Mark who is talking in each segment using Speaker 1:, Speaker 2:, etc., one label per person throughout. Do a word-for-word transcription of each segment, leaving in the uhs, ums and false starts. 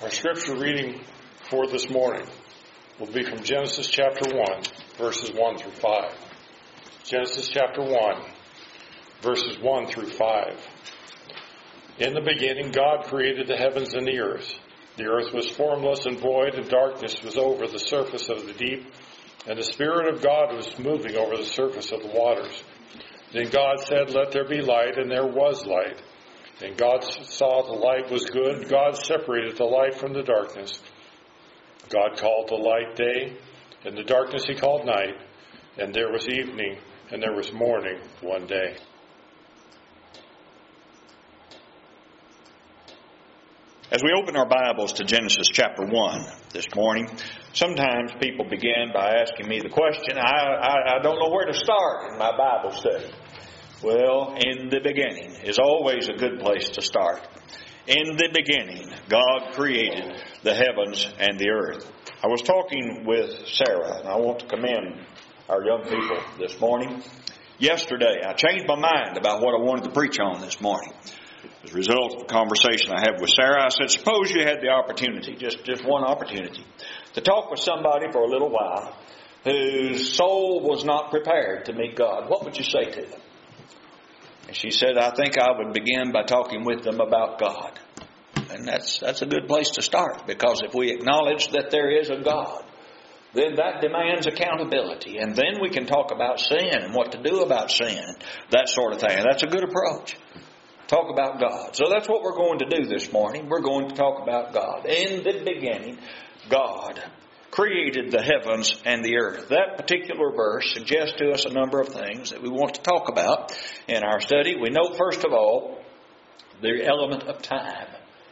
Speaker 1: Our scripture reading for this morning will be from Genesis chapter one, verses one through five. Genesis chapter one, verses one through five. In the beginning, God created the heavens and the earth. The earth was formless and void, and darkness was over the surface of the deep, and the Spirit of God was moving over the surface of the waters. Then God said, "Let there be light," and there was light. And God saw the light was good. God separated the light from the darkness. God called the light day, and the darkness he called night. And there was evening, and there was morning one day.
Speaker 2: As we open our Bibles to Genesis chapter one this morning, sometimes people begin by asking me the question, I, I, I don't know where to start in my Bible study. Well, in the beginning is always a good place to start. In the beginning, God created the heavens and the earth. I was talking with Sarah, and I want to commend our young people this morning. Yesterday, I changed my mind about what I wanted to preach on this morning. As a result of the conversation I had with Sarah, I said, suppose you had the opportunity, just, just one opportunity, to talk with somebody for a little while whose soul was not prepared to meet God. What would you say to them? And she said, I think I would begin by talking with them about God. And that's that's a good place to start, because if we acknowledge that there is a God, then that demands accountability. And then we can talk about sin and what to do about sin, that sort of thing. And that's a good approach. Talk about God. So that's what we're going to do this morning. We're going to talk about God. In the beginning, God created the heavens and the earth. That particular verse suggests to us a number of things that we want to talk about in our study. We know, first of all, the element of time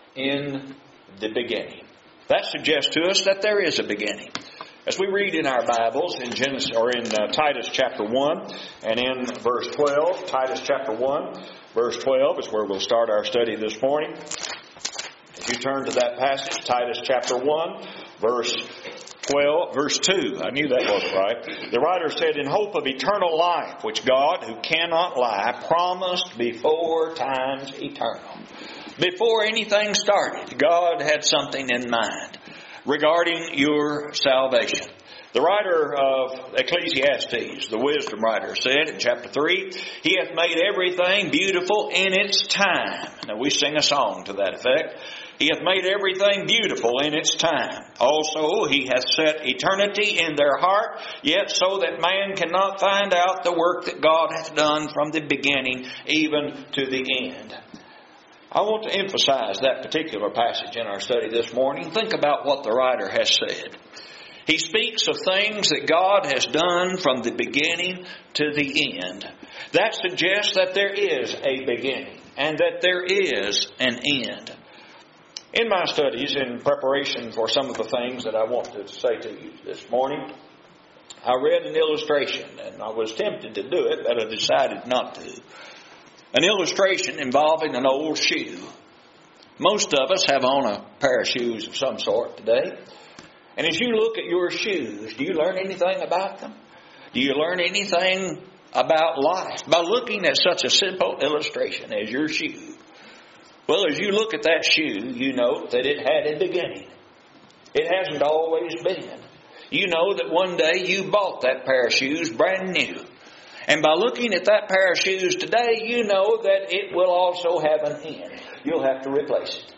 Speaker 2: in the beginning. That suggests to us that there is a beginning. As we read in our Bibles in Genesis or in uh, Titus chapter one and in verse twelve, Titus chapter one, verse twelve is where we'll start our study this morning. If you turn to that passage, Titus chapter one, verse twelve, verse two. I knew that wasn't right. The writer said, in hope of eternal life, which God, who cannot lie, promised before times eternal. Before anything started, God had something in mind regarding your salvation. The writer of Ecclesiastes, the wisdom writer, said in chapter three, He hath made everything beautiful in its time. Now we sing a song to that effect. He hath made everything beautiful in its time. Also, He hath set eternity in their heart, yet so that man cannot find out the work that God hath done from the beginning even to the end. I want to emphasize that particular passage in our study this morning. Think about what the writer has said. He speaks of things that God has done from the beginning to the end. That suggests that there is a beginning and that there is an end. In my studies, in preparation for some of the things that I want to say to you this morning, I read an illustration, and I was tempted to do it, but I decided not to. An illustration involving an old shoe. Most of us have on a pair of shoes of some sort today. And as you look at your shoes, do you learn anything about them? Do you learn anything about life by looking at such a simple illustration as your shoe? Well, as you look at that shoe, you know that it had a beginning. It hasn't always been. You know that one day you bought that pair of shoes brand new. And by looking at that pair of shoes today, you know that it will also have an end. You'll have to replace it.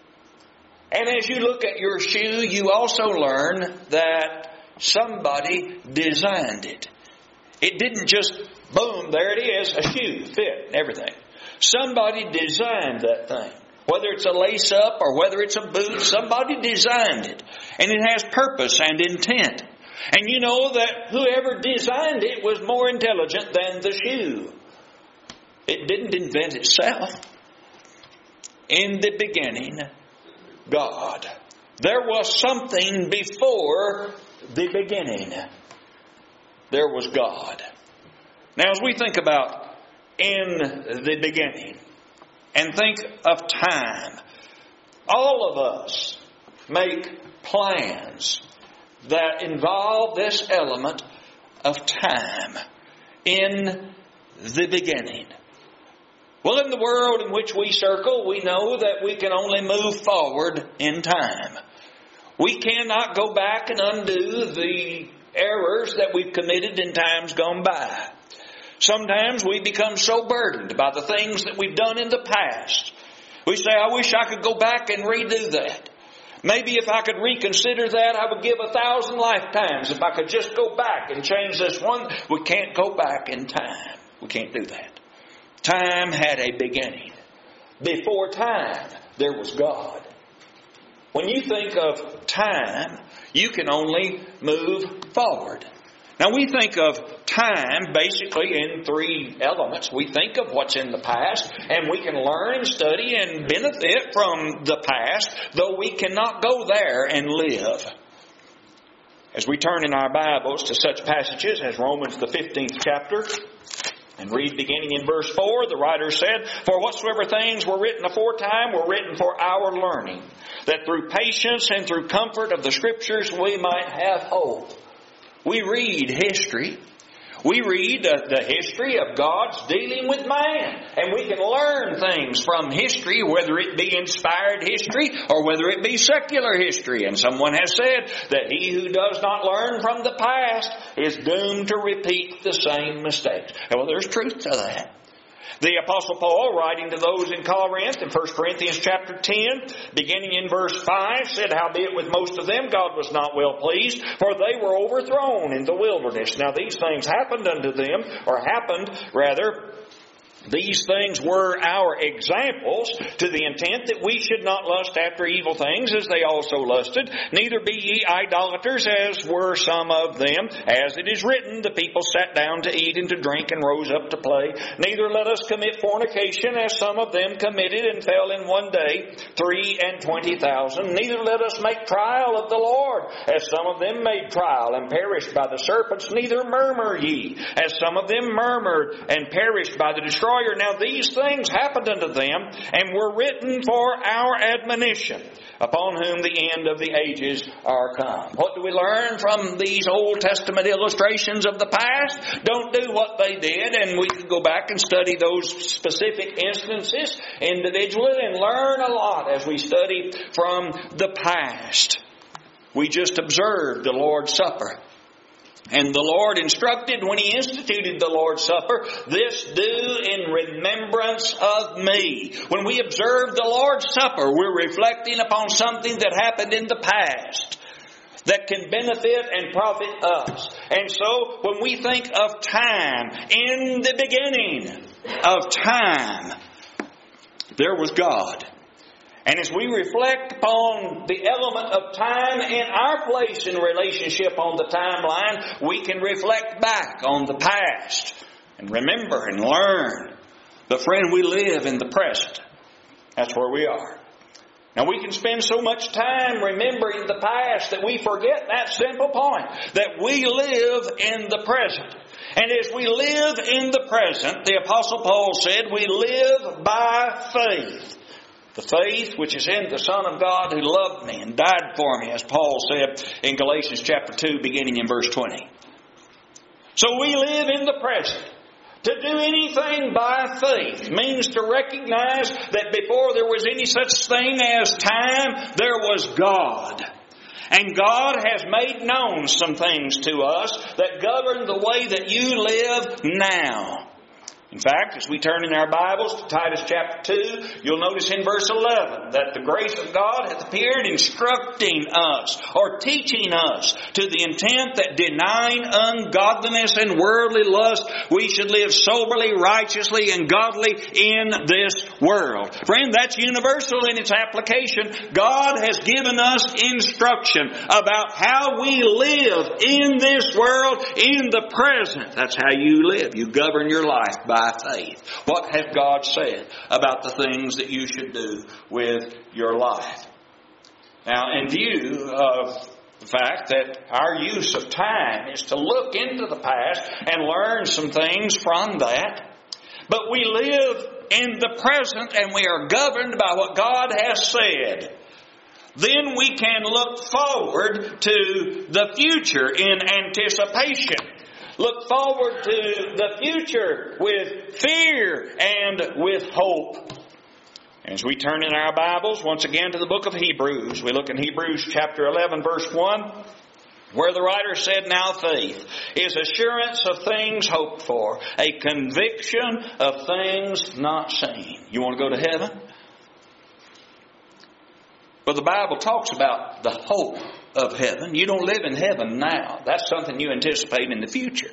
Speaker 2: And as you look at your shoe, you also learn that somebody designed it. It didn't just, boom, there it is, a shoe, fit, and everything. Somebody designed that thing. Whether it's a lace-up or whether it's a boot, somebody designed it. And it has purpose and intent. And you know that whoever designed it was more intelligent than the shoe. It didn't invent itself. In the beginning, God. There was something before the beginning. There was God. Now, as we think about in the beginning and think of time, all of us make plans that involve this element of time in the beginning. Well, in the world in which we circle, we know that we can only move forward in time. We cannot go back and undo the errors that we've committed in times gone by. Sometimes we become so burdened by the things that we've done in the past. We say, I wish I could go back and redo that. Maybe if I could reconsider that, I would give a thousand lifetimes if I could just go back and change this one. We can't go back in time. We can't do that. Time had a beginning. Before time, there was God. When you think of time, you can only move forward. Now we think of time basically in three elements. We think of what's in the past, and we can learn and study and benefit from the past, though we cannot go there and live. As we turn in our Bibles to such passages as Romans the fifteenth chapter, and read beginning in verse four, the writer said, For whatsoever things were written aforetime were written for our learning, that through patience and through comfort of the Scriptures we might have hope. We read history. We read uh, the history of God's dealing with man. And we can learn things from history, whether it be inspired history or whether it be secular history. And someone has said that he who does not learn from the past is doomed to repeat the same mistakes. And well, there's truth to that. The Apostle Paul, writing to those in Corinth in First Corinthians chapter ten, beginning in verse five, said, Howbeit with most of them God was not well pleased, for they were overthrown in the wilderness. Now these things happened unto them, or happened rather, these things were our examples, to the intent that we should not lust after evil things as they also lusted, neither be ye idolaters as were some of them. As it is written, the people sat down to eat and to drink and rose up to play. Neither let us commit fornication as some of them committed and fell in one day three and twenty thousand. Neither let us make trial of the Lord as some of them made trial and perished by the serpents. Neither murmur ye as some of them murmured and perished by the destroyer. Now these things happened unto them, and were written for our admonition, upon whom the end of the ages are come. What do we learn from these Old Testament illustrations of the past? Don't do what they did, and we could go back and study those specific instances individually and learn a lot as we study from the past. We just observed the Lord's Supper. And the Lord instructed when He instituted the Lord's Supper, this do in remembrance of me. When we observe the Lord's Supper, we're reflecting upon something that happened in the past that can benefit and profit us. And so when we think of time, in the beginning of time, there was God. And as we reflect upon the element of time in our place in relationship on the timeline, we can reflect back on the past and remember and learn. But friend, we live in the present. That's where we are. Now we can spend so much time remembering the past that we forget that simple point, that we live in the present. And as we live in the present, the Apostle Paul said, we live by faith. The faith which is in the Son of God who loved me and died for me, as Paul said in Galatians chapter two, beginning in verse twenty. So we live in the present. To do anything by faith means to recognize that before there was any such thing as time, there was God. And God has made known some things to us that govern the way that you live now. In fact, as we turn in our Bibles to Titus chapter two, you'll notice in verse eleven that the grace of God hath appeared instructing us or teaching us to the intent that denying ungodliness and worldly lust, we should live soberly, righteously, and godly in this world. Friend, that's universal in its application. God has given us instruction about how we live in this world, in the present. That's how you live. You govern your life by By faith. What has God said about the things that you should do with your life? Now, in view of the fact that our use of time is to look into the past and learn some things from that, but we live in the present and we are governed by what God has said, then we can look forward to the future in anticipation. Look forward to the future with fear and with hope. As we turn in our Bibles once again to the book of Hebrews, we look in Hebrews chapter eleven, verse one, where the writer said, "Now faith is assurance of things hoped for, a conviction of things not seen." You want to go to heaven? Well, the Bible talks about the hope of heaven. You don't live in heaven now. That's something you anticipate in the future.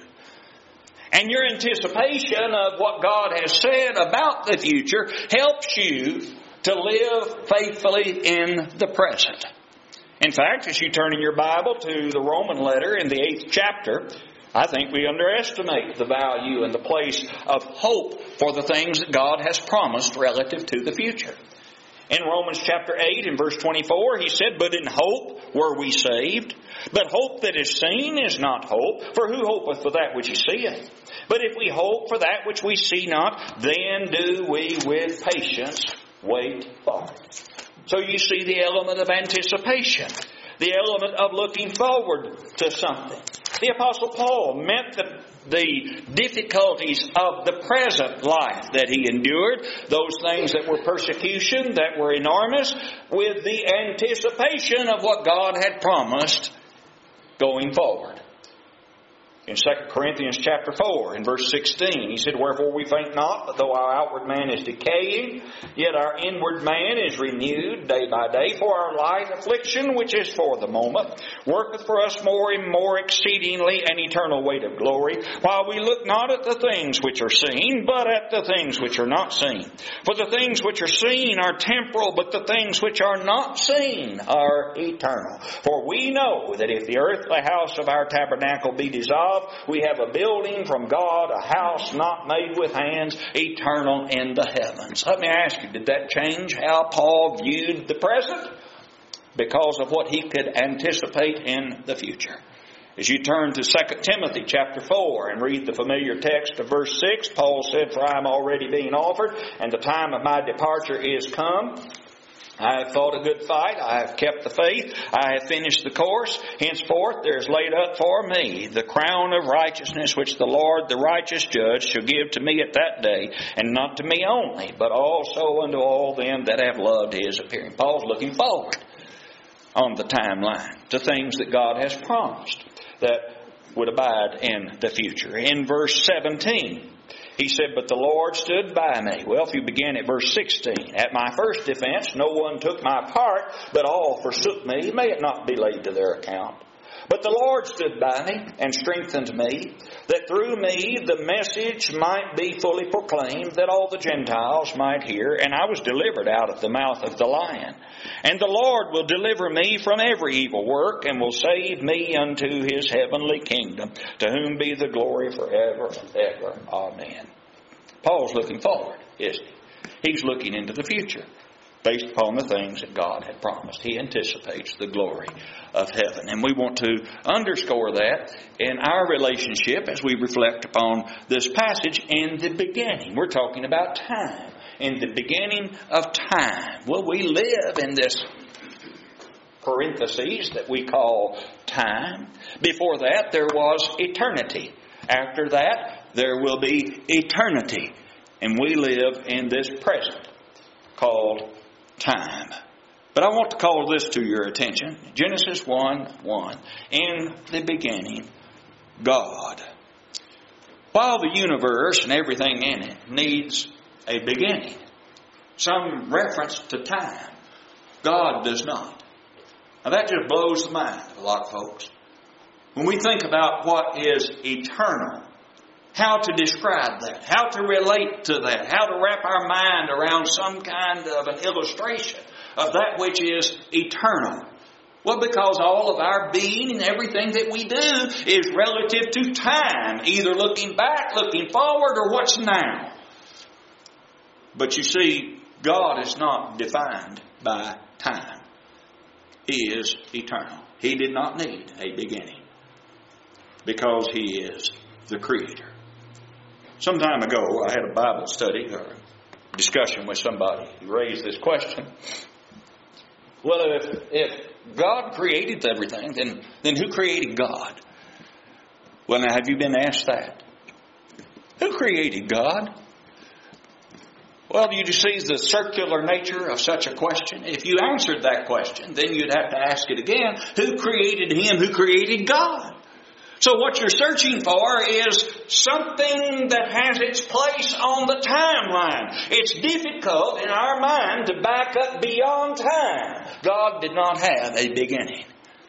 Speaker 2: And your anticipation of what God has said about the future helps you to live faithfully in the present. In fact, as you turn in your Bible to the Roman letter in the eighth chapter, I think we underestimate the value and the place of hope for the things that God has promised relative to the future. In Romans chapter eight and verse twenty-four, he said, "But in hope were we saved. But hope that is seen is not hope. For who hopeth for that which he seeth? But if we hope for that which we see not, then do we with patience wait for it." So you see the element of anticipation, the element of looking forward to something. The Apostle Paul meant the, the difficulties of the present life that he endured, those things that were persecution, that were enormous, with the anticipation of what God had promised going forward. In Second Corinthians chapter four, in verse sixteen, he said, "Wherefore we faint not, but though our outward man is decaying, yet our inward man is renewed day by day. For our light affliction, which is for the moment, worketh for us more and more exceedingly an eternal weight of glory, while we look not at the things which are seen, but at the things which are not seen. For the things which are seen are temporal, but the things which are not seen are eternal. For we know that if the earthly house of our tabernacle be dissolved, we have a building from God, a house not made with hands, eternal in the heavens." Let me ask you, did that change how Paul viewed the present? Because of what he could anticipate in the future. As you turn to Second Timothy chapter four and read the familiar text of verse six, Paul said, "For I am already being offered, and the time of my departure is come. I have fought a good fight. I have kept the faith. I have finished the course. Henceforth there is laid up for me the crown of righteousness, which the Lord, the righteous judge, shall give to me at that day, and not to me only, but also unto all them that have loved his appearing." Paul's looking forward on the timeline to things that God has promised that would abide in the future. In verse seventeen, he said, "But the Lord stood by me." Well, if you begin at verse sixteen, "At my first defense no one took my part, but all forsook me. May it not be laid to their account. But the Lord stood by me and strengthened me, that through me the message might be fully proclaimed, that all the Gentiles might hear. And I was delivered out of the mouth of the lion. And the Lord will deliver me from every evil work, and will save me unto his heavenly kingdom, to whom be the glory forever and ever. Amen." Paul's looking forward, isn't he? He's looking into the future, based upon the things that God had promised. He anticipates the glory of heaven. And we want to underscore that in our relationship as we reflect upon this passage in the beginning. We're talking about time. In the beginning of time. Well, we live in this parentheses that we call time. Before that, there was eternity. After that, there will be eternity. And we live in this present called time. But I want to call this to your attention. Genesis one one. In the beginning, God. While the universe and everything in it needs a beginning, some reference to time, God does not. Now that just blows the mind of a lot of folks. When we think about what is eternal, how to describe that, how to relate to that, how to wrap our mind around some kind of an illustration of that which is eternal. Well, because all of our being and everything that we do is relative to time, either looking back, looking forward, or what's now. But you see, God is not defined by time. He is eternal. He did not need a beginning because He is the Creator. Some time ago, I had a Bible study or a discussion with somebody who raised this question. Well, if, if God created everything, then, then who created God? Well, now, have you been asked that? Who created God? Well, do you see the circular nature of such a question? If you answered that question, then you'd have to ask it again. Who created Him? Who created God? So what you're searching for is something that has its place on the timeline. It's difficult in our mind to back up beyond time. God did not have a beginning.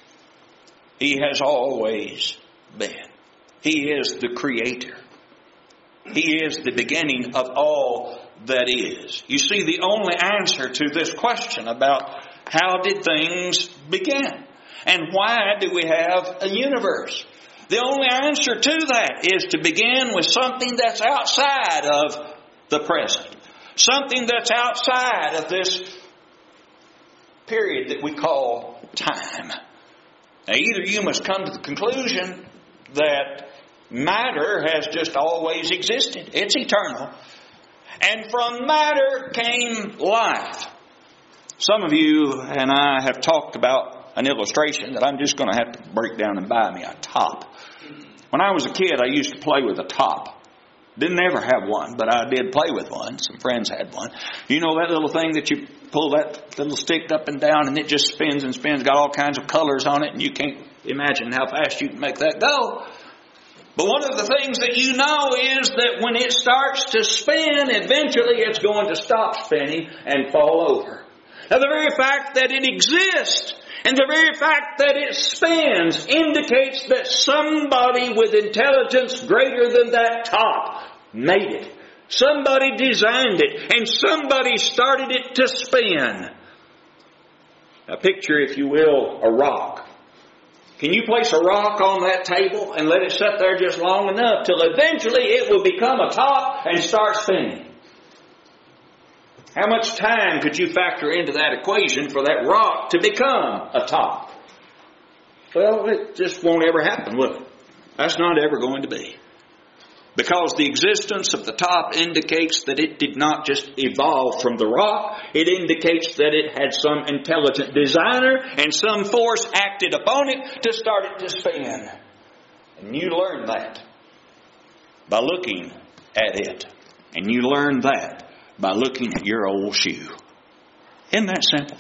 Speaker 2: He has always been. He is the Creator. He is the beginning of all that is. You see, the only answer to this question about how did things begin and why do we have a universe, the only answer to that is to begin with something that's outside of the present. Something that's outside of this period that we call time. Now, either you must come to the conclusion that matter has just always existed. It's eternal. And from matter came life. Some of you and I have talked about an illustration that I'm just going to have to break down and buy me a top. When I was a kid, I used to play with a top. Didn't ever have one, but I did play with one. Some friends had one. You know that little thing that you pull that little stick up and down and it just spins and spins, got all kinds of colors on it, and you can't imagine how fast you can make that go. But one of the things that you know is that when it starts to spin, eventually it's going to stop spinning and fall over. Now, the very fact that it exists and the very fact that it spins indicates that somebody with intelligence greater than that top made it. Somebody designed it, and somebody started it to spin. Now, picture, if you will, a rock. Can you place a rock on that table and let it sit there just long enough till eventually it will become a top and start spinning? How much time could you factor into that equation for that rock to become a top? Well, it just won't ever happen, will it? That's not ever going to be. Because the existence of the top indicates that it did not just evolve from the rock. It indicates that it had some intelligent designer and some force acted upon it to start it to spin. And you learn that by looking at it. And you learn that by looking at your old shoe. Isn't that simple?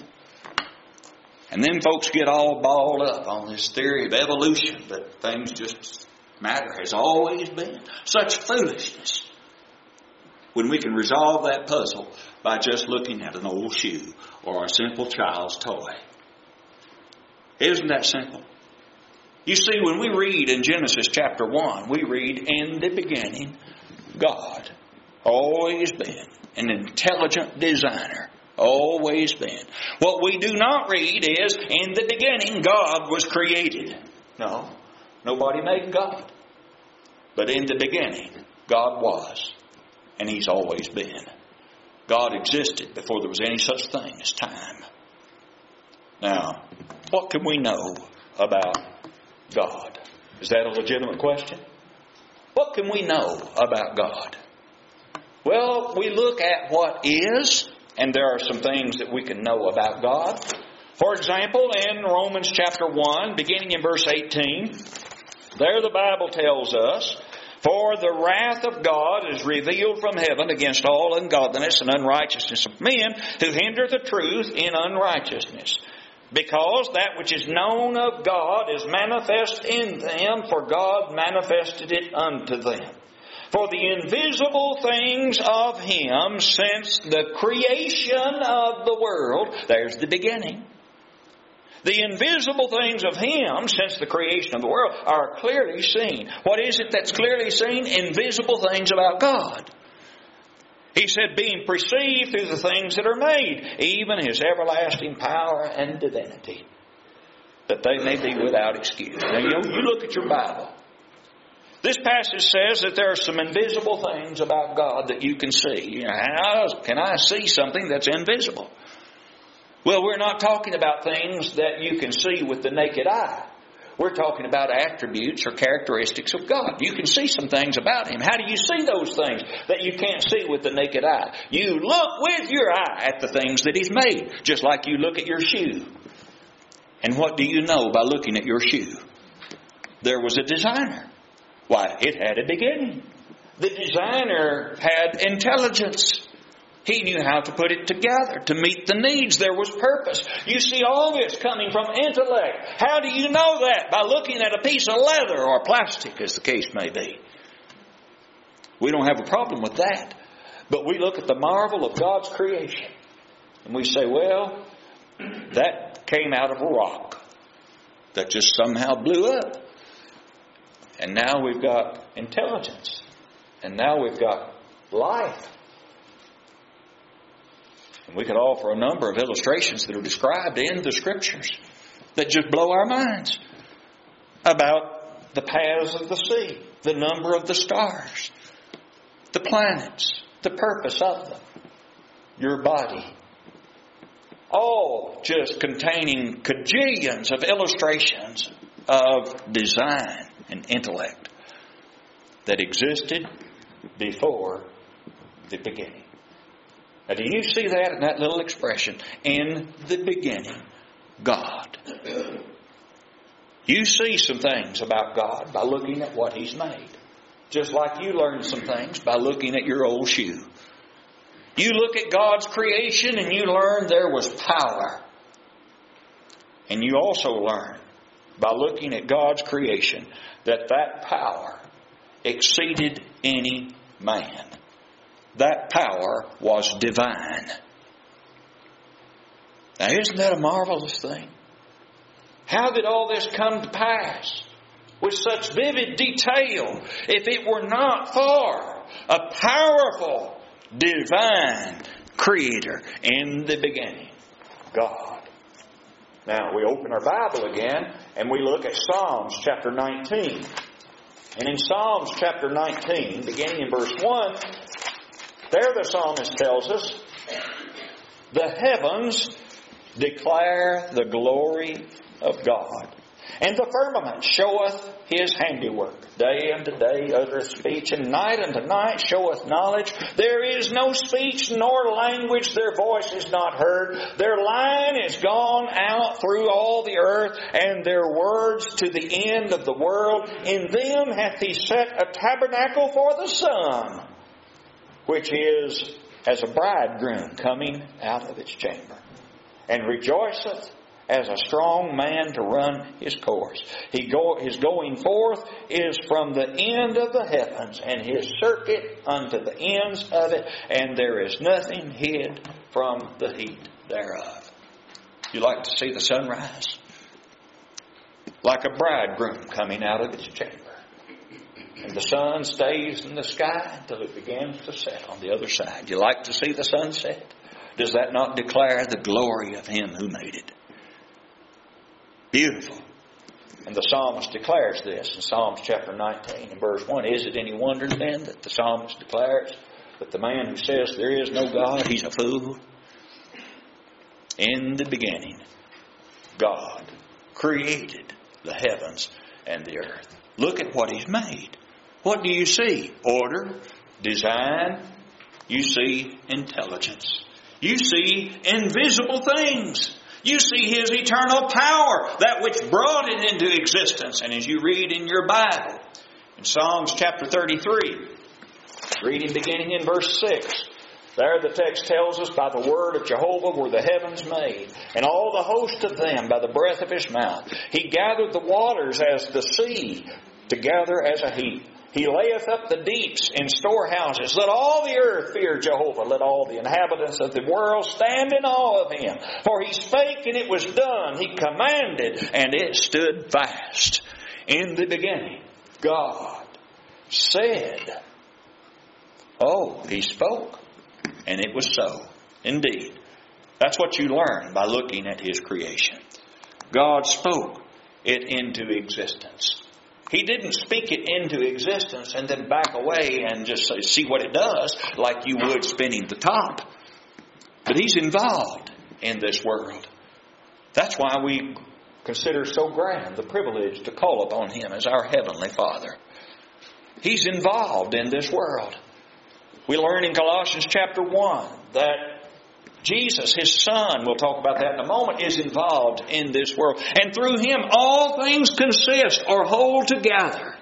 Speaker 2: And then folks get all balled up on this theory of evolution, that things just... matter has always been. Such foolishness. When we can resolve that puzzle by just looking at an old shoe or a simple child's toy. Isn't that simple? You see, when we read in Genesis chapter one, we read, in the beginning, God. Always been. An intelligent designer. Always been. What we do not read is, in the beginning, God was created. No. Nobody made God. But in the beginning, God was. And He's always been. God existed before there was any such thing as time. Now, what can we know about God? Is that a legitimate question? What can we know about God? Well, we look at what is, and there are some things that we can know about God. For example, in Romans chapter one, beginning in verse eighteen, there the Bible tells us, for the wrath of God is revealed from heaven against all ungodliness and unrighteousness of men who hinder the truth in unrighteousness. Because that which is known of God is manifest in them, for God manifested it unto them. For the invisible things of Him since the creation of the world, there's the beginning. The invisible things of Him, since the creation of the world, are clearly seen. What is it that's clearly seen? Invisible things about God. He said, being perceived through the things that are made, even His everlasting power and divinity, that they may be without excuse. Now, you, you look at your Bible. This passage says that there are some invisible things about God that you can see. You know, how can I see something that's invisible? Well, we're not talking about things that you can see with the naked eye. We're talking about attributes or characteristics of God. You can see some things about Him. How do you see those things that you can't see with the naked eye? You look with your eye at the things that He's made, just like you look at your shoe. And what do you know by looking at your shoe? There was a designer. Why, it had a beginning. The designer had intelligence. He knew how to put it together to meet the needs. There was purpose. You see all this coming from intellect. How do you know that? By looking at a piece of leather or plastic, as the case may be. We don't have a problem with that. But we look at the marvel of God's creation. And we say, well, that came out of a rock that just somehow blew up. And now we've got intelligence. And now we've got life. And we could offer a number of illustrations that are described in the Scriptures that just blow our minds about the paths of the sea, the number of the stars, the planets, the purpose of them, your body. All just containing cajillions of illustrations of design and intellect that existed before the beginning. Now, do you see that in that little expression? In the beginning, God. You see some things about God by looking at what He's made. Just like you learned some things by looking at your old shoe. You look at God's creation and you learn there was power. And you also learn by looking at God's creation that that power exceeded any man. That power was divine. Now, isn't that a marvelous thing? How did all this come to pass with such vivid detail if it were not for a powerful, divine Creator in the beginning, God? Now, we open our Bible again and we look at Psalms chapter nineteen. And in Psalms chapter nineteen, beginning in verse one, there the psalmist tells us, the heavens declare the glory of God, and the firmament showeth His handiwork. Day unto day uttereth speech, and night unto night showeth knowledge. There is no speech nor language, their voice is not heard. Their line is gone out through all the earth, and their words to the end of the world. In them hath He set a tabernacle for the sun, which is as a bridegroom coming out of its chamber, and rejoiceth as a strong man to run his course. He go, his going forth is from the end of the heavens, and His circuit unto the ends of it, and there is nothing hid from the heat thereof. You like to see the sunrise? Like a bridegroom coming out of its chamber. And the sun stays in the sky until it begins to set on the other side. You like to see the sunset? Does that not declare the glory of Him who made it? Beautiful. And the psalmist declares this in Psalms chapter nineteen and verse one. Is it any wonder then that the psalmist declares that the man who says there is no God, he's a fool? In the beginning, God created the heavens and the earth. Look at what He's made. What do you see? Order, design. You see intelligence. You see invisible things. You see His eternal power, that which brought it into existence. And as you read in your Bible, in Psalms chapter thirty-three, reading beginning in verse six, there the text tells us, by the word of Jehovah were the heavens made, and all the host of them by the breath of His mouth. He gathered the waters as the sea together as a heap. He layeth up the deeps in storehouses. Let all the earth fear Jehovah. Let all the inhabitants of the world stand in awe of Him. For He spake and it was done. He commanded and it stood fast. In the beginning, God said. Oh, He spoke. And it was so. Indeed. That's what you learn by looking at His creation. God spoke it into existence. He didn't speak it into existence and then back away and just say, see what it does, like you would spinning the top. But He's involved in this world. That's why we consider so grand the privilege to call upon Him as our Heavenly Father. He's involved in this world. We learn in Colossians chapter one that Jesus, His Son, we'll talk about that in a moment, is involved in this world. And through Him all things consist or hold together.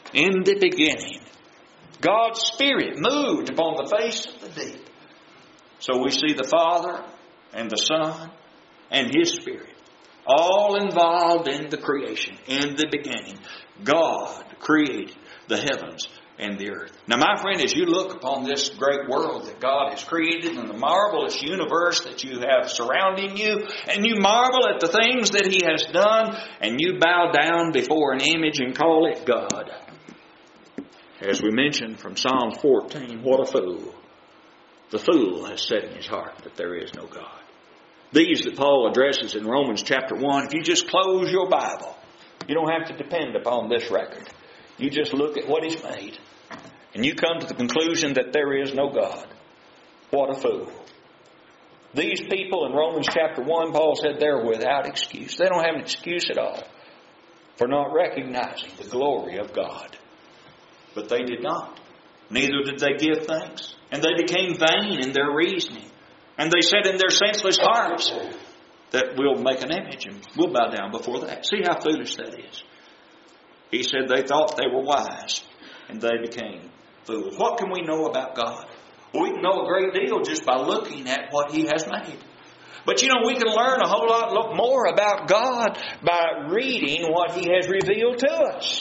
Speaker 2: In the beginning, God's Spirit moved upon the face of the deep. So we see the Father and the Son and His Spirit all involved in the creation. In the beginning, God created the heavens and the earth. Now, my friend, as you look upon this great world that God has created and the marvelous universe that you have surrounding you, and you marvel at the things that He has done, and you bow down before an image and call it God. As we mentioned from Psalm fourteen, what a fool. The fool has said in his heart that there is no God. These that Paul addresses in Romans chapter one, if you just close your Bible, you don't have to depend upon this record. You just look at what He's made, and you come to the conclusion that there is no God. What a fool. These people in Romans chapter one, Paul said they're without excuse. They don't have an excuse at all for not recognizing the glory of God. But they did not. Neither did they give thanks. And they became vain in their reasoning. And they said in their senseless hearts that we'll make an image and we'll bow down before that. See how foolish that is. He said they thought they were wise and they became fools. What can we know about God? Well, we can know a great deal just by looking at what He has made. But you know, we can learn a whole lot more about God by reading what He has revealed to us.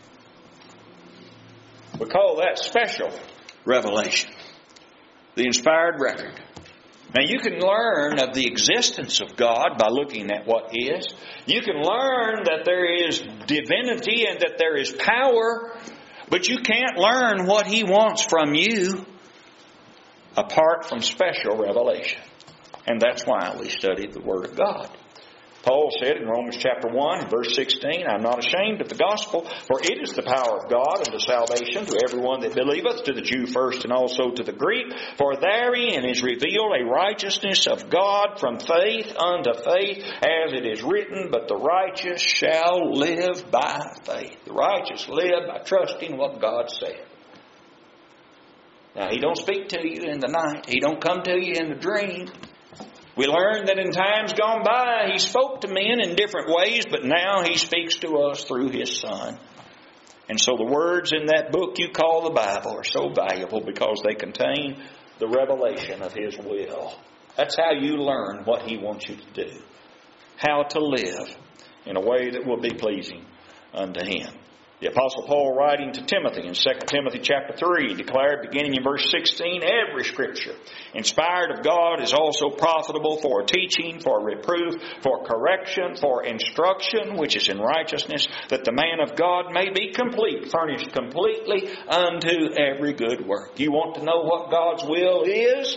Speaker 2: We call that special revelation. The inspired record. Now you can learn of the existence of God by looking at what is. You can learn that there is divinity and that there is power. But you can't learn what He wants from you apart from special revelation. And that's why we study the Word of God. Paul said in Romans chapter one, verse sixteen, I'm not ashamed of the gospel, for it is the power of God unto salvation to everyone that believeth, to the Jew first and also to the Greek. For therein is revealed a righteousness of God from faith unto faith, as it is written, but the righteous shall live by faith. The righteous live by trusting what God said. Now, He don't speak to you in the night. He don't come to you in a dream. We learned that in times gone by, He spoke to men in different ways, but now He speaks to us through His Son. And so the words in that book you call the Bible are so valuable because they contain the revelation of His will. That's how you learn what He wants you to do. How to live in a way that will be pleasing unto Him. The Apostle Paul, writing to Timothy in Second Timothy chapter three, declared beginning in verse sixteen, every Scripture inspired of God is also profitable for teaching, for reproof, for correction, for instruction, which is in righteousness, that the man of God may be complete, furnished completely unto every good work. You want to know what God's will is?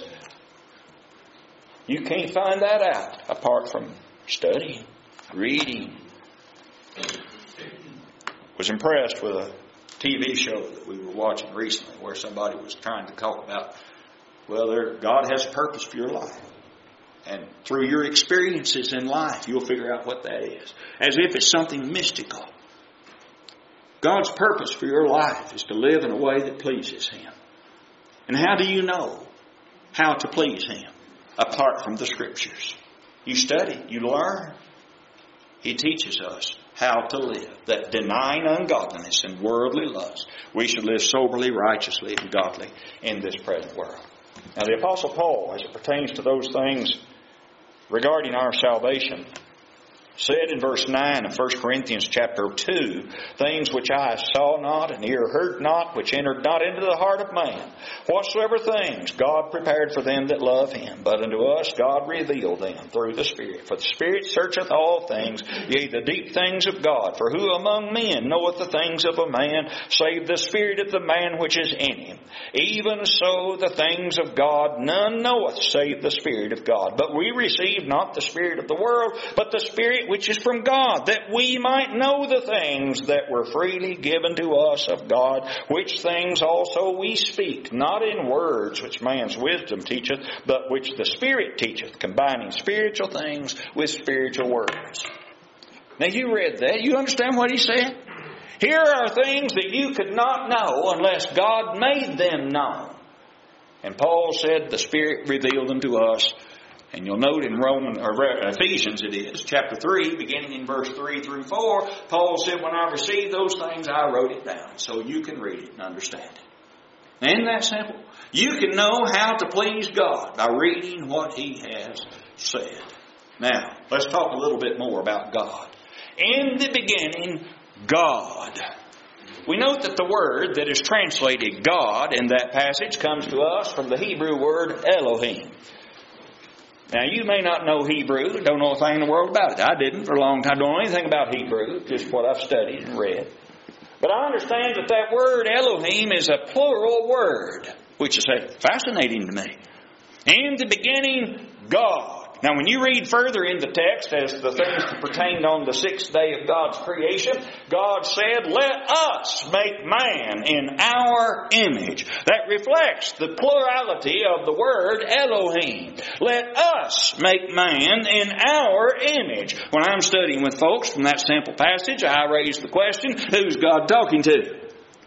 Speaker 2: You can't find that out apart from studying, reading. Was impressed with a T V show that we were watching recently where somebody was trying to talk about, well, there, God has a purpose for your life. And through your experiences in life, you'll figure out what that is. As if it's something mystical. God's purpose for your life is to live in a way that pleases Him. And how do you know how to please Him? Apart from the Scriptures. You study, you learn. He teaches us how to live, that denying ungodliness and worldly lust, we should live soberly, righteously, and godly in this present world. Now the Apostle Paul, as it pertains to those things regarding our salvation, said in verse nine of First Corinthians chapter two, things which eye saw not and ear heard not, which entered not into the heart of man, whatsoever things God prepared for them that love Him. But unto us God revealed them through the Spirit. For the Spirit searcheth all things, yea, the deep things of God. For who among men knoweth the things of a man, save the Spirit of the man which is in him? Even so the things of God none knoweth, save the Spirit of God. But we receive not the Spirit of the world, but the Spirit which is from God, that we might know the things that were freely given to us of God, which things also we speak, not in words which man's wisdom teacheth, but which the Spirit teacheth, combining spiritual things with spiritual words. Now you read that. You understand what he said? Here are things that you could not know unless God made them known. And Paul said the Spirit revealed them to us. And you'll note in Roman or Ephesians it is, chapter three, beginning in verse three through four, Paul said, when I received those things, I wrote it down so you can read it and understand it. Isn't that simple? You can know how to please God by reading what He has said. Now, let's talk a little bit more about God. In the beginning, God. We note that the word that is translated God in that passage comes to us from the Hebrew word Elohim. Now, you may not know Hebrew, don't know a thing in the world about it. I didn't for a long time. Don't know anything about Hebrew, just what I've studied and read. But I understand that that word Elohim is a plural word, which is fascinating to me. In the beginning, God. Now, when you read further in the text as the things that pertained on the sixth day of God's creation, God said, let us make man in our image. That reflects the plurality of the word Elohim. Let us make man in our image. When I'm studying with folks from that simple passage, I raise the question, who's God talking to?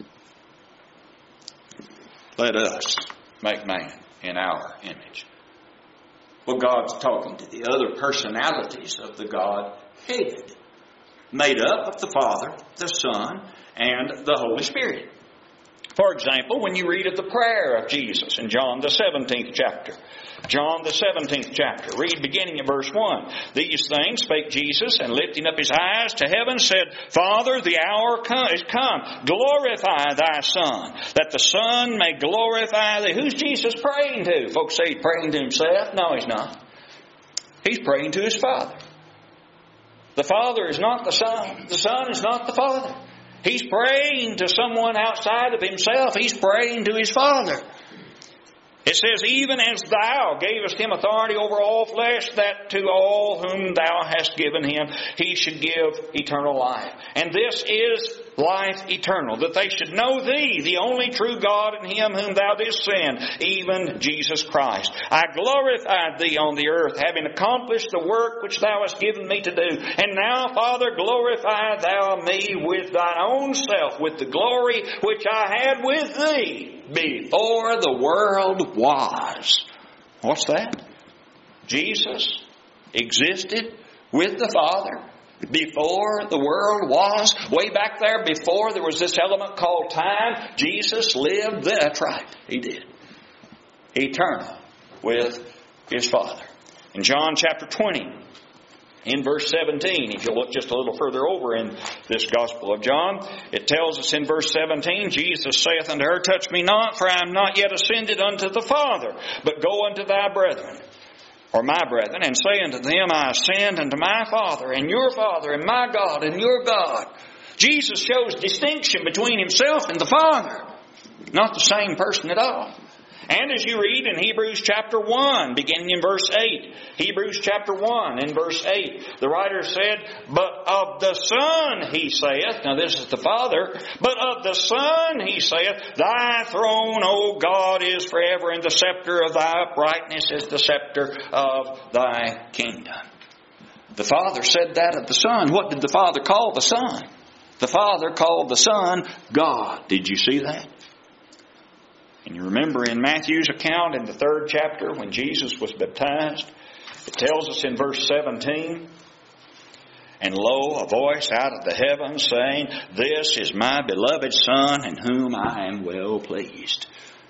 Speaker 2: Let us make man in our image. Well, God's talking to the other personalities of the Godhead, made up of the Father, the Son, and the Holy Spirit. For example, when you read of the prayer of Jesus in John the seventeenth chapter, John the seventeenth chapter, read beginning at verse one. These things spake Jesus, and lifting up His eyes to heaven, said, Father, the hour is come. Glorify Thy Son, that the Son may glorify Thee. Who's Jesus praying to? Folks say He's praying to Himself. No, He's not. He's praying to His Father. The Father is not the Son. The Son is not the Father. He's praying to someone outside of Himself. He's praying to His Father. It says, even as Thou gavest Him authority over all flesh, that to all whom Thou hast given Him, He should give eternal life. And this is life eternal, that they should know Thee, the only true God, and Him whom Thou didst send, even Jesus Christ. I glorified Thee on the earth, having accomplished the work which Thou hast given me to do. And now, Father, glorify Thou me with Thine own self, with the glory which I had with Thee before the world was. What's that? Jesus existed with the Father before the world was. Way back there, before there was this element called time, Jesus lived there. That's right, He did. Eternal with His Father. In John chapter twenty, in verse seventeen, if you look just a little further over in this Gospel of John, it tells us in verse seventeen, Jesus saith unto her, Touch me not, for I am not yet ascended unto the Father, but go unto thy brethren, or my brethren, and say unto them, I ascend unto my Father, and your Father, and my God, and your God. Jesus shows distinction between Himself and the Father. Not the same person at all. And as you read in Hebrews chapter one, beginning in verse eight, Hebrews chapter one, in verse eight, the writer said, But of the Son, He saith, now this is the Father, but of the Son, He saith, Thy throne, O God, is forever, and the scepter of Thy uprightness is the scepter of Thy kingdom. The Father said that of the Son. What did the Father call the Son? The Father called the Son God. Did you see that? And you remember in Matthew's account in the third chapter when Jesus was baptized, it tells us in verse seventeen, And lo, a voice out of the heavens saying, This is my beloved Son, in whom I am well pleased.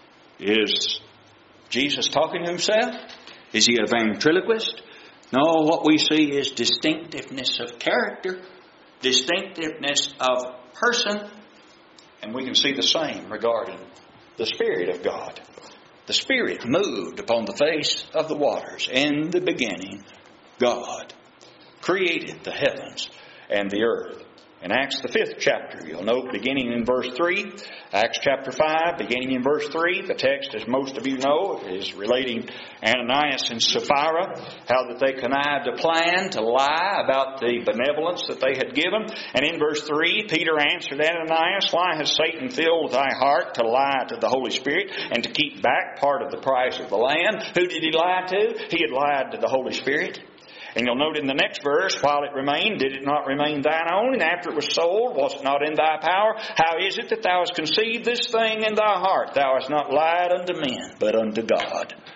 Speaker 2: Is Jesus talking to Himself? Is He a ventriloquist? No, what we see is distinctiveness of character, distinctiveness of person, and we can see the same regarding the Spirit of God. The Spirit moved upon the face of the waters. In the beginning, God created the heavens and the earth. In Acts the fifth chapter, you'll note beginning in verse three, Acts chapter five, beginning in verse three, the text, as most of you know, is relating Ananias and Sapphira, how that they connived a plan to lie about the benevolence that they had given. And in verse three, Peter answered Ananias, Why has Satan filled thy heart to lie to the Holy Spirit and to keep back part of the price of the land? Who did he lie to? He had lied to the Holy Spirit. And you'll note in the next verse, while it remained, did it not remain thine own? And after it was sold, was it not in thy power? How is it that thou hast conceived this thing in thy heart? Thou hast not lied unto men, but unto God.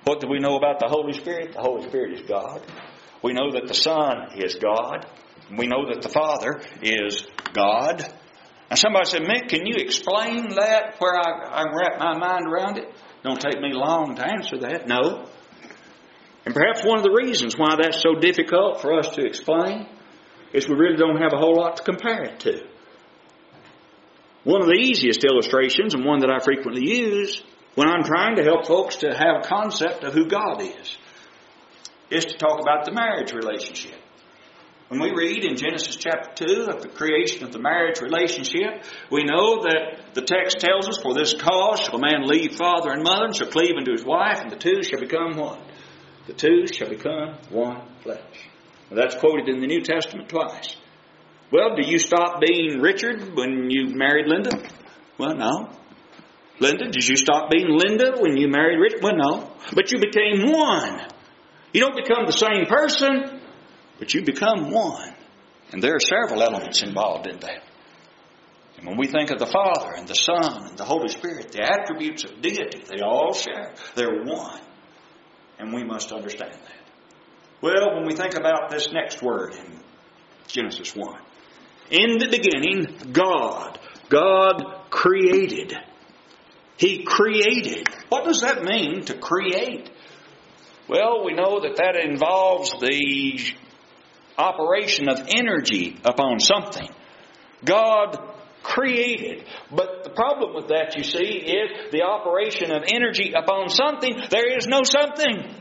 Speaker 2: What do we know about the Holy Spirit? The Holy Spirit is God. We know that the Son is God. We know that the Father is God. Now somebody said, Mick, can you explain that where I, I can wrap my mind around it? Don't take me long to answer that. No. And perhaps one of the reasons why that's so difficult for us to explain is we really don't have a whole lot to compare it to. One of the easiest illustrations, and one that I frequently use when I'm trying to help folks to have a concept of who God is, is to talk about the marriage relationship. When we read in Genesis chapter two of the creation of the marriage relationship, we know that the text tells us, for this cause shall a man leave father and mother, and shall cleave unto his wife, and the two shall become what? The two shall become one flesh. Now that's quoted in the New Testament twice. Well, do you stop being Richard when you married Linda? Well, no. Linda, did you stop being Linda when you married Richard? Well, no. But you became one. You don't become the same person, but you become one. And there are several elements involved in that. And when we think of the Father and the Son and the Holy Spirit, the attributes of deity, they all share. They're one. And we must understand that. Well, when we think about this next word in Genesis one. In the beginning, God. God created. He created. What does that mean, to create? Well, we know that that involves the operation of energy upon something. God created. But the problem with that, you see, is the operation of energy upon something. There is no something.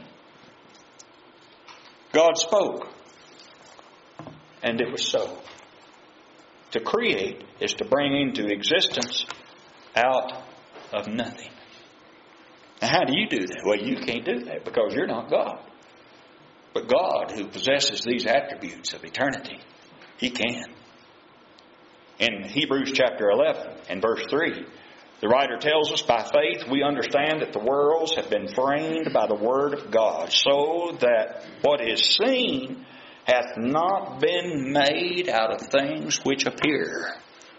Speaker 2: God spoke. And it was so. To create is to bring into existence out of nothing. Now, how do you do that? Well, you can't do that because you're not God. But God, who possesses these attributes of eternity, He can. In Hebrews chapter eleven and verse three, the writer tells us, by faith we understand that the worlds have been framed by the word of God, so that what is seen hath not been made out of things which appear.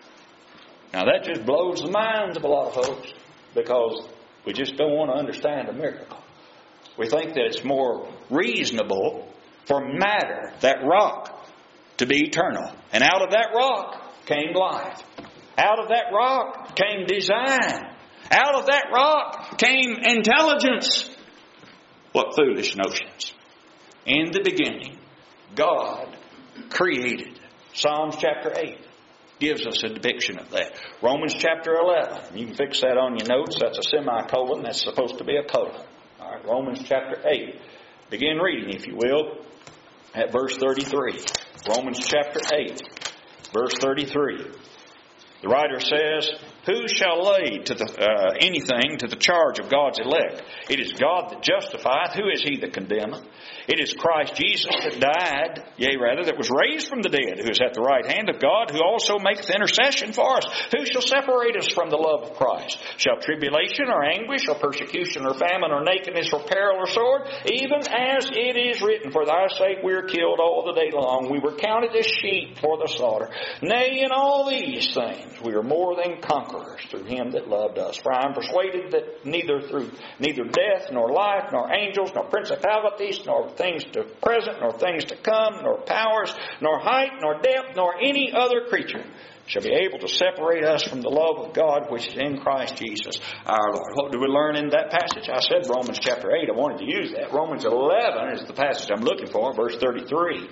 Speaker 2: Now that just blows the minds of a lot of folks, because we just don't want to understand a miracle. We think that it's more reasonable for matter, that rock, to be eternal. And out of that rock came life. Out of that rock came design. Out of that rock came intelligence. What foolish notions. In the beginning, God created. Psalms chapter eight gives us a depiction of that. Romans chapter eleven. You can fix that on your notes. That's a semicolon. That's supposed to be a colon. All right, Romans chapter eight. Begin reading, if you will, at verse thirty-three. Romans chapter eight, verse thirty-three. The writer says, who shall lay to the, uh, anything to the charge of God's elect? It is God that justifieth. Who is he that condemneth? It is Christ Jesus that died, yea, rather, that was raised from the dead, who is at the right hand of God, who also maketh intercession for us. Who shall separate us from the love of Christ? Shall tribulation or anguish or persecution or famine or nakedness or peril or sword? Even as it is written, for thy sake we are killed all the day long. We were counted as sheep for the slaughter. Nay, in all these things we are more than conquerors through him that loved us. For I am persuaded that neither through neither death nor life nor angels nor principalities nor things to present nor things to come nor powers nor height nor depth nor any other creature shall be able to separate us from the love of God which is in Christ Jesus our Lord. What do we learn in that passage? I said Romans chapter eight. I wanted to use that. Romans eleven is the passage I'm looking for, verse thirty-three.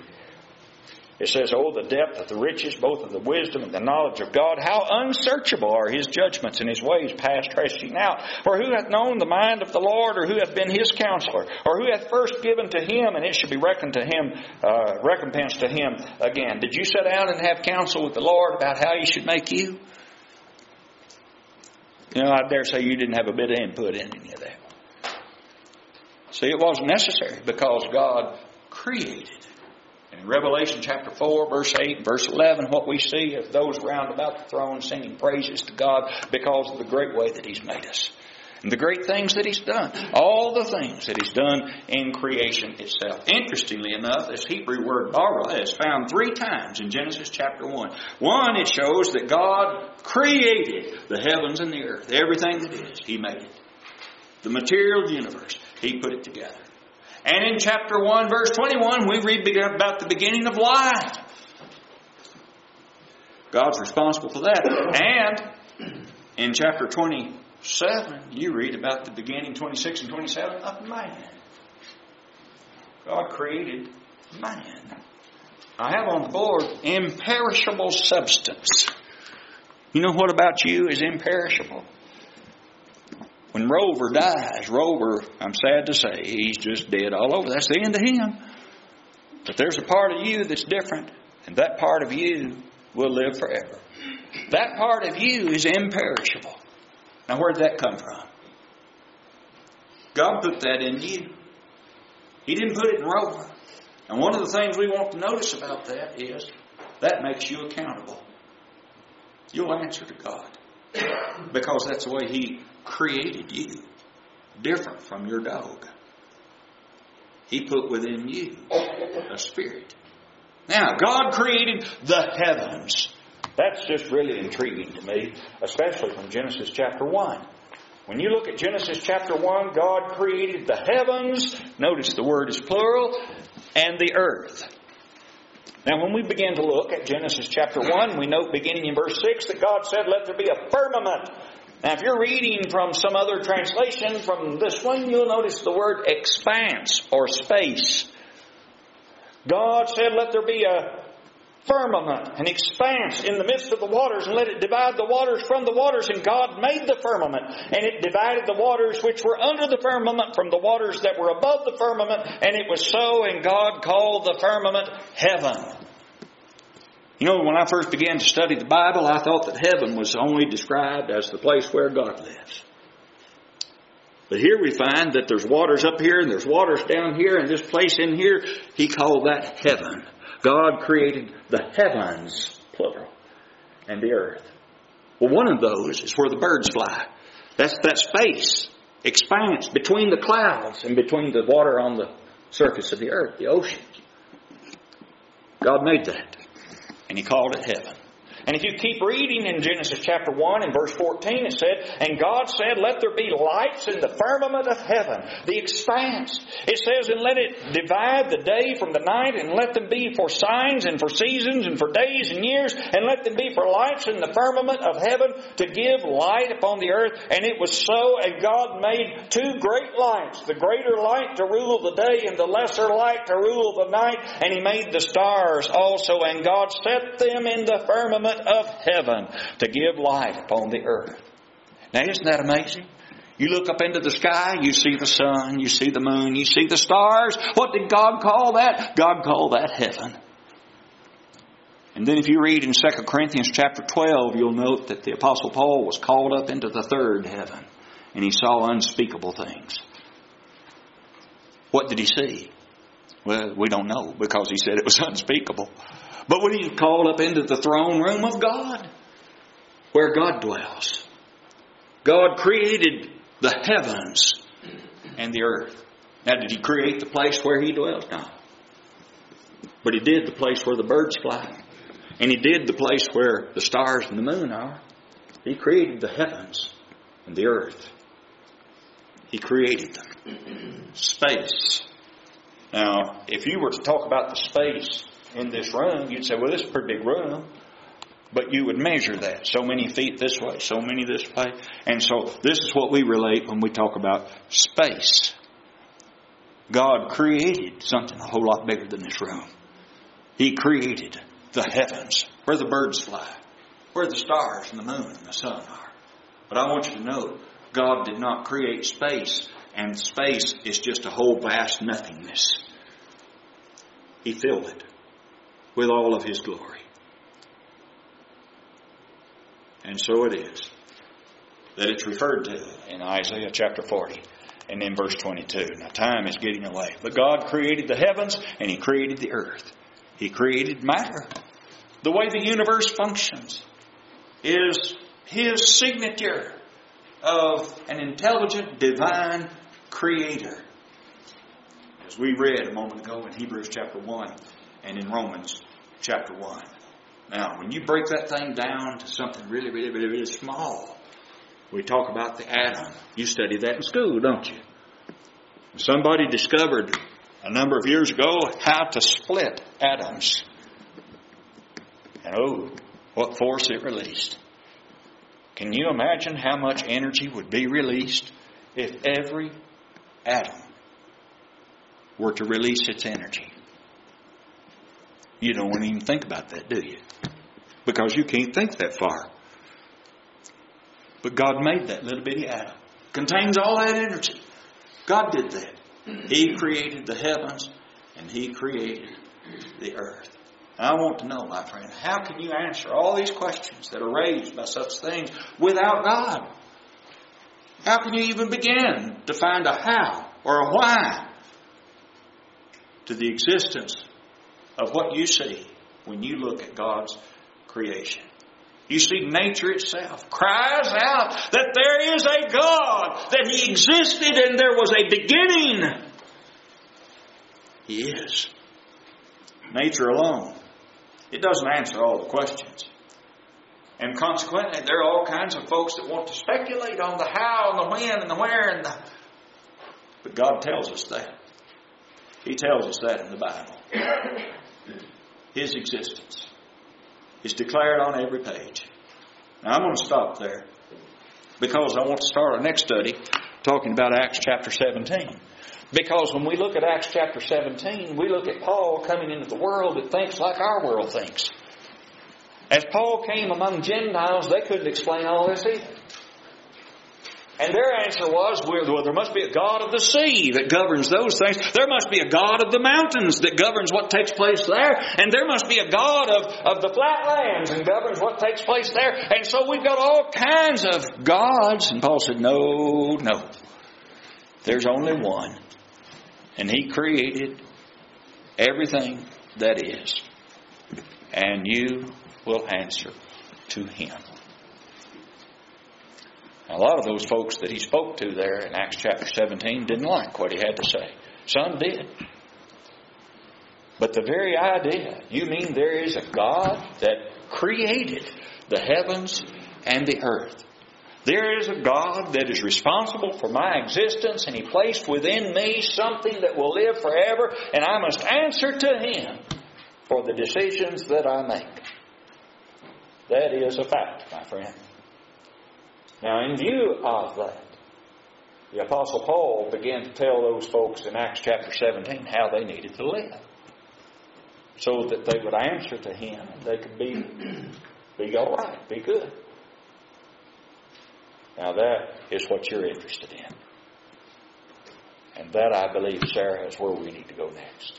Speaker 2: It says, oh, the depth of the riches, both of the wisdom and the knowledge of God. How unsearchable are His judgments and His ways past tracing out. For who hath known the mind of the Lord, or who hath been His counselor? Or who hath first given to Him, and it shall be reckoned to Him, uh, recompense to Him again. Did you sit down and have counsel with the Lord about how He should make you? You know, I dare say you didn't have a bit of input in any of that. See, it wasn't necessary because God created. In Revelation chapter four, verse eight, and verse eleven, what we see is those round about the throne singing praises to God because of the great way that He's made us. And the great things that He's done. All the things that He's done in creation itself. Interestingly enough, this Hebrew word bara is found three times in Genesis chapter one. One, it shows that God created the heavens and the earth. Everything that is, He made it. The material universe. He put it together. And in chapter one, verse twenty-one, we read about the beginning of light. God's responsible for that. And in chapter twenty-seven, you read about the beginning, twenty-six and twenty-seven, of man. God created man. I have on the board imperishable substance. You know what about you is imperishable? When Rover dies, Rover, I'm sad to say, he's just dead all over. That's the end of him. But there's a part of you that's different, and that part of you will live forever. That part of you is imperishable. Now, where did that come from? God put that in you. He didn't put it in Rover. And one of the things we want to notice about that is that makes you accountable. You'll answer to God. Because that's the way He created you. Different from your dog. He put within you a spirit. Now, God created the heavens. That's just really intriguing to me, especially from Genesis chapter one. When you look at Genesis chapter one, God created the heavens. Notice the word is plural. And the earth. Now, when we begin to look at Genesis chapter one, we note beginning in verse six that God said, "Let there be a firmament." Now, if you're reading from some other translation from this one, you'll notice the word expanse or space. God said, "Let there be a firmament, an expanse in the midst of the waters, and let it divide the waters from the waters." And God made the firmament, and it divided the waters which were under the firmament from the waters that were above the firmament. And it was so, and God called the firmament heaven. You know, when I first began to study the Bible, I thought that heaven was only described as the place where God lives. But here we find that there's waters up here, and there's waters down here, and this place in here, He called that heaven. God created the heavens, plural, and the earth. Well, one of those is where the birds fly. That's that space, expanse between the clouds and between the water on the surface of the earth, the ocean. God made that, and He called it heaven. And if you keep reading in Genesis chapter one and verse fourteen, it said, "And God said, let there be lights in the firmament of heaven," the expanse. It says, "And let it divide the day from the night, and let them be for signs and for seasons and for days and years, and let them be for lights in the firmament of heaven to give light upon the earth." And it was so, and God made two great lights, the greater light to rule the day and the lesser light to rule the night. And He made the stars also, and God set them in the firmament of heaven to give light upon the earth. Now, isn't that amazing? You look up into the sky, you see the sun, you see the moon, you see the stars. What did God call that? God called that heaven. And then if you read in Second Corinthians chapter twelve, you'll note that the Apostle Paul was called up into the third heaven, and he saw unspeakable things. What did he see? Well, we don't know, because he said it was unspeakable. But when he called up into the throne room of God, where God dwells, God created the heavens and the earth. Now, did He create the place where He dwells? No. But He did the place where the birds fly. And He did the place where the stars and the moon are. He created the heavens and the earth. He created them. Space. Now, if you were to talk about the space in this room, you'd say, well, this is a pretty big room. But you would measure that. So many feet this way, so many this way. And so this is what we relate when we talk about space. God created something a whole lot bigger than this room. He created the heavens, where the birds fly, where the stars and the moon and the sun are. But I want you to know, God did not create space, and space is just a whole vast nothingness. He filled it with all of His glory. And so it is that it's referred to in Isaiah chapter forty and in verse twenty-two. Now, time is getting away. But God created the heavens and He created the earth. He created matter. The way the universe functions is His signature of an intelligent, divine Creator. As we read a moment ago in Hebrews chapter one and in Romans chapter one. Now, when you break that thing down to something really, really, really, really small, we talk about the atom. You study that in school, don't you? Somebody discovered a number of years ago how to split atoms. And oh, what force it released. Can you imagine how much energy would be released if every atom were to release its energy? You don't even think about that, do you? Because you can't think that far. But God made that little bitty atom. Contains all that energy. God did that. He created the heavens and He created the earth. And I want to know, my friend, how can you answer all these questions that are raised by such things without God? How can you even begin to find a how or a why to the existence of what you see when you look at God's creation? You see, nature itself cries out that there is a God, that He existed and there was a beginning. He is. Nature alone, it doesn't answer all the questions. And consequently, there are all kinds of folks that want to speculate on the how and the when and the where. and the... But God tells us that. He tells us that in the Bible. His existence is declared on every page. Now I'm going to stop there because I want to start our next study talking about Acts chapter seventeen. Because when we look at Acts chapter seventeen, we look at Paul coming into the world that thinks like our world thinks. As Paul came among Gentiles, they couldn't explain all this either. And their answer was, well, there must be a God of the sea that governs those things. There must be a God of the mountains that governs what takes place there. And there must be a God of, of the flatlands and governs what takes place there. And so we've got all kinds of gods. And Paul said, no, no. There's only one. And He created everything that is. And you will answer to Him. A lot of those folks that he spoke to there in Acts chapter seventeen didn't like what he had to say. Some did. But the very idea, you mean there is a God that created the heavens and the earth. There is a God that is responsible for my existence, and He placed within me something that will live forever, and I must answer to Him for the decisions that I make. That is a fact, my friend. Now, in view of that, the Apostle Paul began to tell those folks in Acts chapter seventeen how they needed to live, so that they would answer to Him and they could be, be all right, be good. Now, that is what you're interested in. And that, I believe, Sarah, is where we need to go next.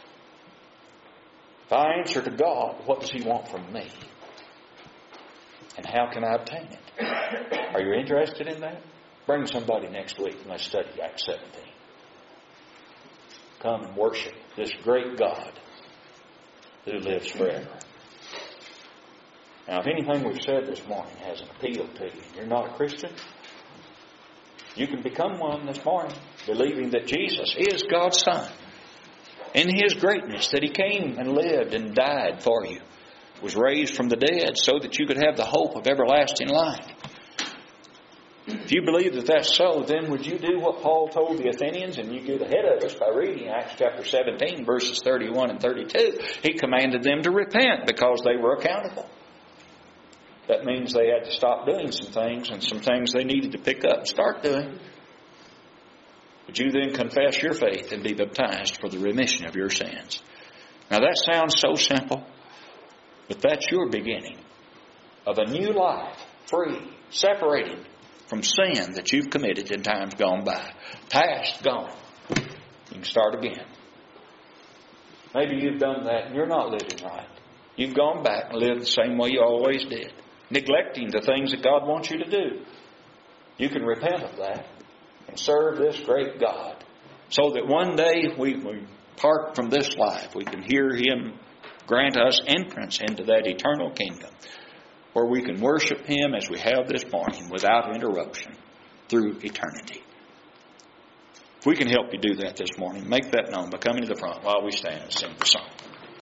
Speaker 2: If I answer to God, what does He want from me? And how can I obtain it? Are you interested in that? Bring somebody next week and let's study Acts seventeen. Come and worship this great God who lives forever. Now, if anything we've said this morning has an appeal to you and you're not a Christian, you can become one this morning, believing that Jesus is God's Son. In His greatness, that He came and lived and died for you, was raised from the dead so that you could have the hope of everlasting life. If you believe that that's so, then would you do what Paul told the Athenians, and you get ahead of us by reading Acts chapter seventeen, verses thirty-one and thirty-two. He commanded them to repent because they were accountable. That means they had to stop doing some things, and some things they needed to pick up and start doing. Would you then confess your faith and be baptized for the remission of your sins? Now that sounds so simple. But that's your beginning of a new life, free, separated from sin that you've committed in times gone by. Past, gone. You can start again. Maybe you've done that and you're not living right. You've gone back and lived the same way you always did, neglecting the things that God wants you to do. You can repent of that and serve this great God so that one day we, we part from this life, we can hear Him grant us entrance into that eternal kingdom where we can worship Him as we have this morning without interruption through eternity. If we can help you do that this morning, make that known by coming to the front while we stand and sing the song.